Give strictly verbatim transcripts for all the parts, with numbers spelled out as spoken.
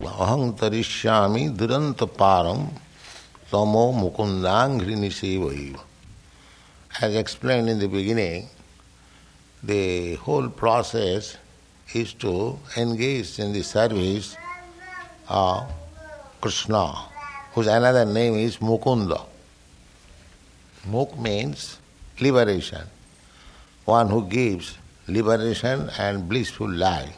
Aham tarishyami duranta param tamo mukundangri nisevaiva. As explained in the beginning, the whole process is to engage in the service of Krishna, whose another name is Mukunda. Muk means liberation, one who gives liberation and blissful life.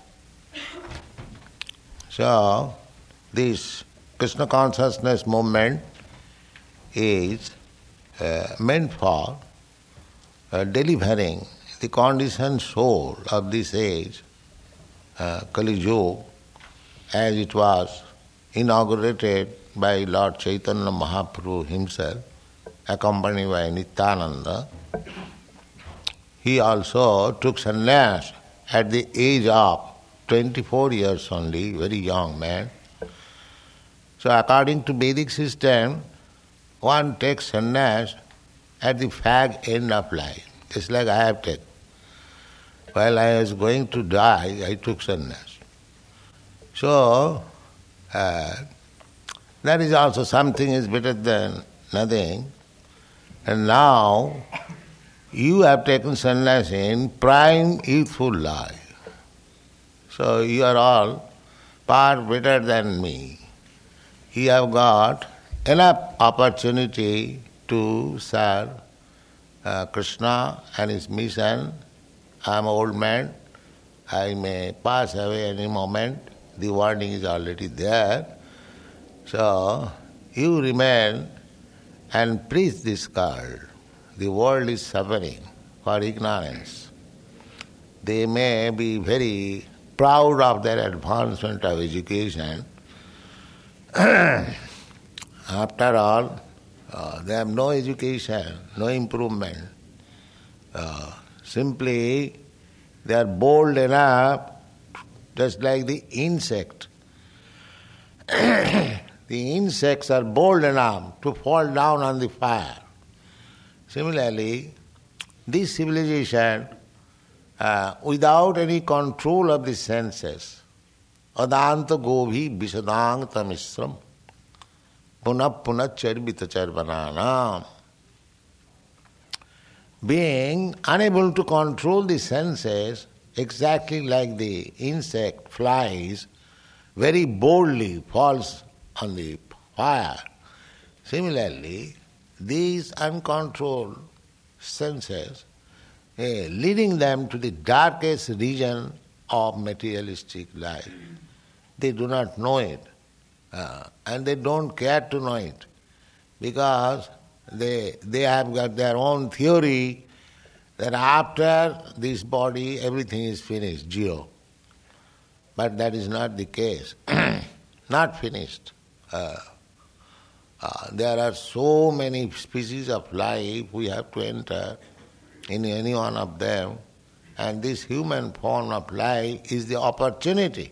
So, this Krishna consciousness movement is uh, meant for uh, delivering the conditioned soul of this age, uh, Kali Yuga, as it was inaugurated by Lord Chaitanya Mahaprabhu himself, accompanied by Nityananda. He also took sannyas at the age of twenty-four years only, very young man. So according to Vedic system, one takes sannyas at the fag end of life. Just like I have taken. While I was going to die, I took sannyas. So, uh, that is also something is better than nothing. And now, you have taken sannyas in prime youthful life. So you are all far better than me. You have got enough opportunity to serve uh, Krishna and his mission. I am an old man. I may pass away any moment. The warning is already there. So you remain and preach this call. The world is suffering for ignorance. They may be very proud of their advancement of education. After all, uh, they have no education, no improvement. Uh, simply, they are bold enough, just like the insect. The insects are bold enough to fall down on the fire. Similarly, this civilization, uh, without any control of the senses, adanta gobhi visadang tamisram punah punah charbita charvananam, being unable to control the senses, exactly like the insect flies, very boldly falls on the fire. Similarly, these uncontrolled senses, eh, leading them to the darkest region of materialistic life. They do not know it, uh, and they don't care to know it, because they they have got their own theory that after this body everything is finished, zero. But that is not the case. Not finished. Uh, uh, there are so many species of life we have to enter in any one of them, and this human form of life is the opportunity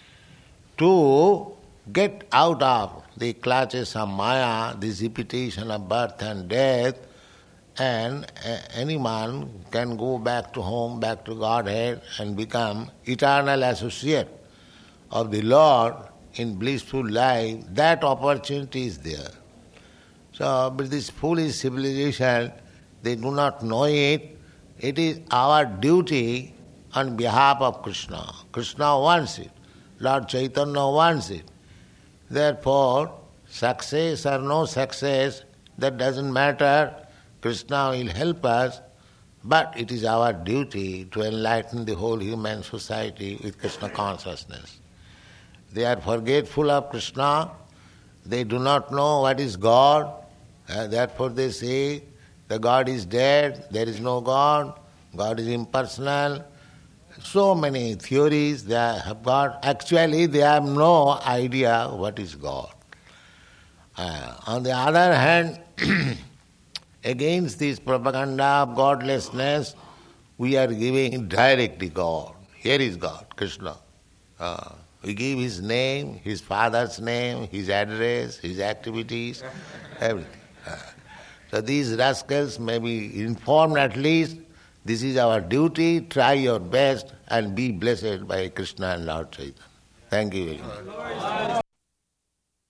to get out of the clutches of Maya, this repetition of birth and death, and uh, any man can go back to home, back to Godhead, and become eternal associate of the Lord in blissful life. That opportunity is there. So, but this foolish civilization, they do not know it. It is our duty on behalf of Krishna. Krishna wants it. Lord Chaitanya wants it. Therefore, success or no success, that doesn't matter. Krishna will help us, but it is our duty to enlighten the whole human society with Krishna consciousness. They are forgetful of Krishna. They do not know what is God. Uh, therefore they say, the God is dead, there is no God, God is impersonal. So many theories they have got. Actually, they have no idea what is God. Uh, on the other hand, against this propaganda of godlessness, we are giving directly God. Here is God, Krishna. Uh, we give his name, his father's name, his address, his activities, everything. Uh, so these rascals may be informed at least. This is our duty. Try your best and be blessed by Krishna and Lord Chaitanya. Thank you very much.